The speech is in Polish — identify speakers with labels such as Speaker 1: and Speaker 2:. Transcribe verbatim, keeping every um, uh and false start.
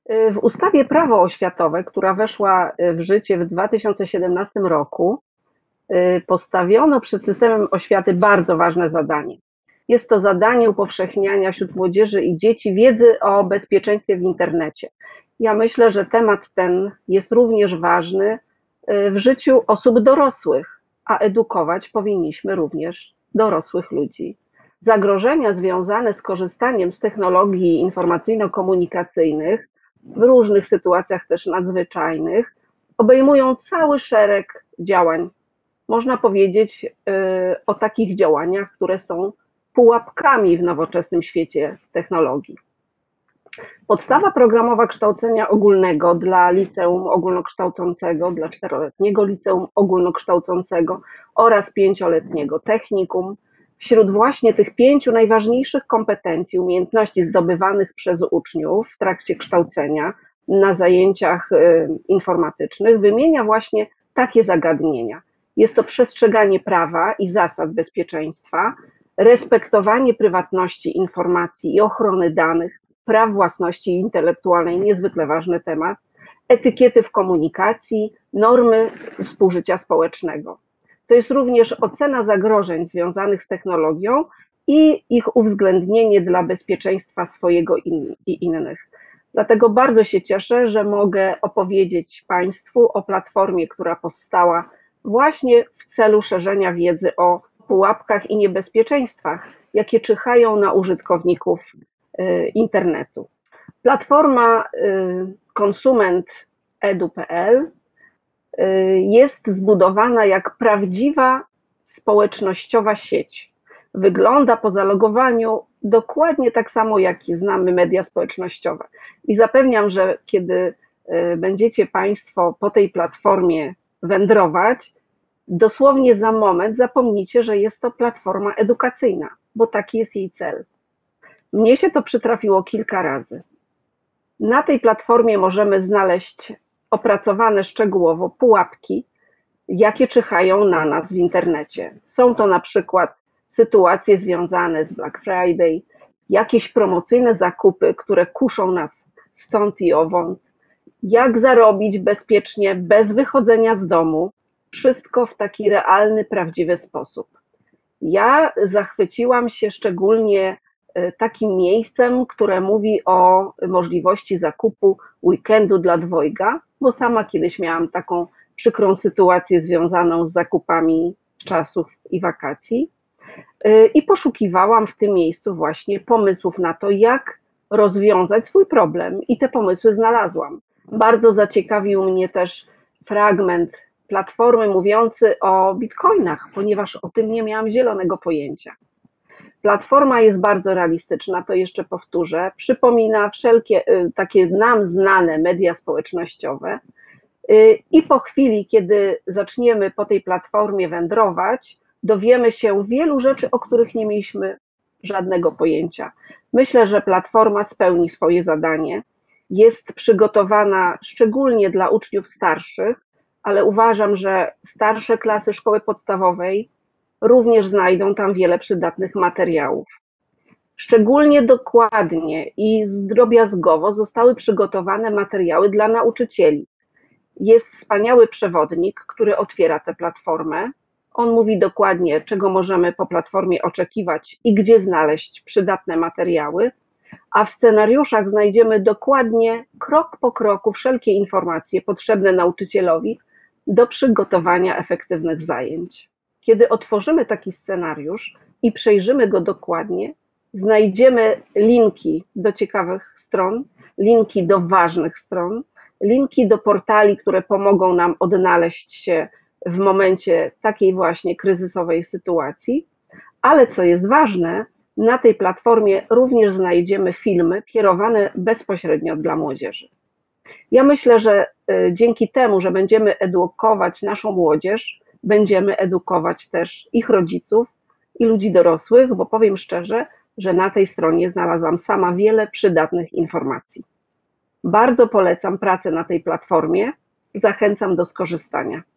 Speaker 1: W ustawie Prawo oświatowe, która weszła w życie w dwa tysiące siedemnastym roku, postawiono przed systemem oświaty bardzo ważne zadanie. Jest to zadanie upowszechniania wśród młodzieży i dzieci wiedzy o bezpieczeństwie w internecie. Ja myślę, że temat ten jest również ważny w życiu osób dorosłych, a edukować powinniśmy również dorosłych ludzi. Zagrożenia związane z korzystaniem z technologii informacyjno-komunikacyjnych w różnych sytuacjach też nadzwyczajnych obejmują cały szereg działań. Można powiedzieć o takich działaniach, które są pułapkami w nowoczesnym świecie technologii. Podstawa programowa kształcenia ogólnego dla liceum ogólnokształcącego, dla czteroletniego liceum ogólnokształcącego oraz pięcioletniego technikum. Wśród właśnie tych pięciu najważniejszych kompetencji, umiejętności zdobywanych przez uczniów w trakcie kształcenia na zajęciach informatycznych wymienia właśnie takie zagadnienia. Jest to przestrzeganie prawa i zasad bezpieczeństwa, respektowanie prywatności informacji i ochrony danych, praw własności intelektualnej, niezwykle ważny temat, etykiety w komunikacji, normy współżycia społecznego. To jest również ocena zagrożeń związanych z technologią i ich uwzględnienie dla bezpieczeństwa swojego i innych. Dlatego bardzo się cieszę, że mogę opowiedzieć Państwu o platformie, która powstała właśnie w celu szerzenia wiedzy o pułapkach i niebezpieczeństwach, jakie czyhają na użytkowników internetu. Platforma konsument edu kropka pe el jest zbudowana jak prawdziwa społecznościowa sieć. Wygląda po zalogowaniu dokładnie tak samo, jak znamy media społecznościowe. I zapewniam, że kiedy będziecie Państwo po tej platformie wędrować, dosłownie za moment zapomnicie, że jest to platforma edukacyjna, bo taki jest jej cel. Mnie się to przytrafiło kilka razy. Na tej platformie możemy znaleźć opracowane szczegółowo pułapki, jakie czyhają na nas w internecie. Są to na przykład sytuacje związane z Black Friday, jakieś promocyjne zakupy, które kuszą nas stąd i owąd, jak zarobić bezpiecznie, bez wychodzenia z domu, wszystko w taki realny, prawdziwy sposób. Ja zachwyciłam się szczególnie takim miejscem, które mówi o możliwości zakupu weekendu dla dwojga, bo sama kiedyś miałam taką przykrą sytuację związaną z zakupami czasów i wakacji i poszukiwałam w tym miejscu właśnie pomysłów na to, jak rozwiązać swój problem i te pomysły znalazłam. Bardzo zaciekawił mnie też fragment platformy mówiący o bitcoinach, ponieważ o tym nie miałam zielonego pojęcia. Platforma jest bardzo realistyczna, to jeszcze powtórzę, przypomina wszelkie takie nam znane media społecznościowe i po chwili, kiedy zaczniemy po tej platformie wędrować, dowiemy się wielu rzeczy, o których nie mieliśmy żadnego pojęcia. Myślę, że platforma spełni swoje zadanie, jest przygotowana szczególnie dla uczniów starszych, ale uważam, że starsze klasy szkoły podstawowej również znajdą tam wiele przydatnych materiałów. Szczególnie dokładnie i drobiazgowo zostały przygotowane materiały dla nauczycieli. Jest wspaniały przewodnik, który otwiera tę platformę. On mówi dokładnie, czego możemy po platformie oczekiwać i gdzie znaleźć przydatne materiały, a w scenariuszach znajdziemy dokładnie krok po kroku wszelkie informacje potrzebne nauczycielowi do przygotowania efektywnych zajęć. Kiedy otworzymy taki scenariusz i przejrzymy go dokładnie, znajdziemy linki do ciekawych stron, linki do ważnych stron, linki do portali, które pomogą nam odnaleźć się w momencie takiej właśnie kryzysowej sytuacji, ale co jest ważne, na tej platformie również znajdziemy filmy kierowane bezpośrednio dla młodzieży. Ja myślę, że dzięki temu, że będziemy edukować naszą młodzież, będziemy edukować też ich rodziców i ludzi dorosłych, bo powiem szczerze, że na tej stronie znalazłam sama wiele przydatnych informacji. Bardzo polecam pracę na tej platformie, zachęcam do skorzystania.